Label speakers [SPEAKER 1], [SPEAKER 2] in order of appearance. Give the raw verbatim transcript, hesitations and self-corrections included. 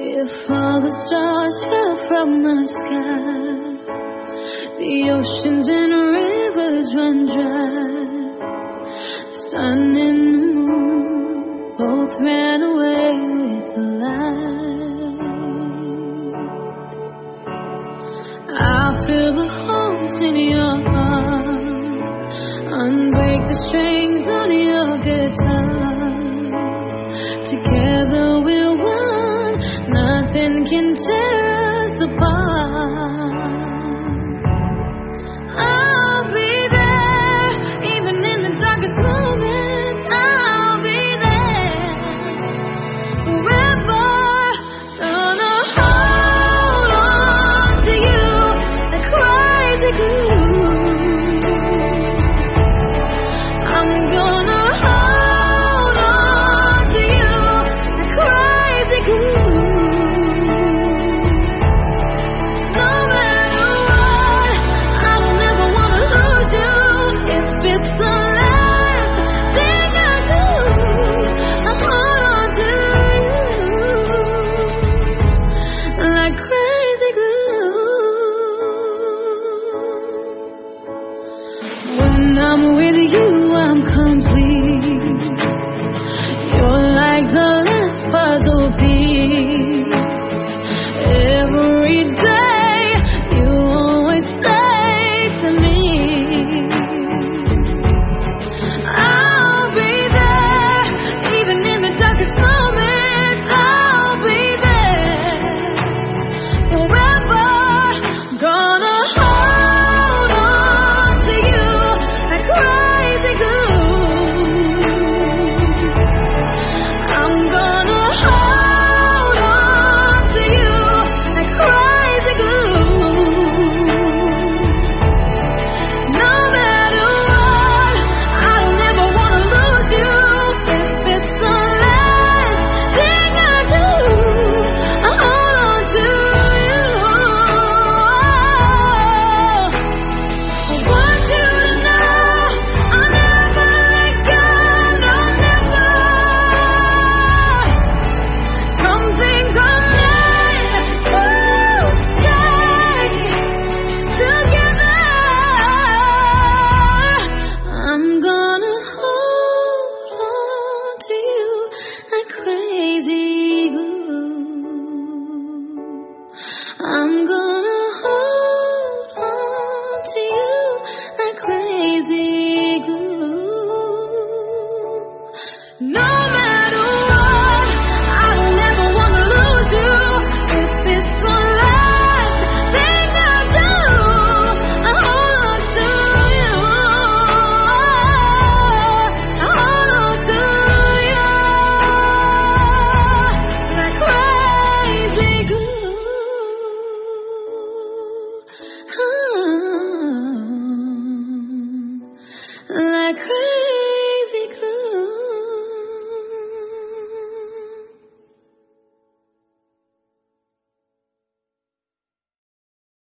[SPEAKER 1] If all the stars fell from the sky, the oceans and rivers run dry, the sun and the moon both ran away with the light. I'll fill the holes in your heart, unbreak the strings on your guitar. Together we're one, nothing can tear us apart. I'll be there, even in the darkest moments. I'll be there forever. Gonna hold on to you like crazy glue. I'm gonna hold on to you like crazy glue. No matter what, I don't ever wanna lose you. If it's the last thing I do, I hold on to you like crazy glue. When I'm with you, I'm complete. You're like the last puzzle piece. Every day, you always say to me, I'll be there, even in the darkest moments. I'll be there forever. Gonna hold on to you like crazy glue. I'm gonna hold on to you like crazy glue. No matter what, I don't ever wanna lose you. If it's the last thing I do, I hold on to you. I want you to know I'll never let go. No, never. Come think come night, we'll stay together. I'm gonna hold on to you like crazy glue. I'm gonna hold on to you like crazy glue. No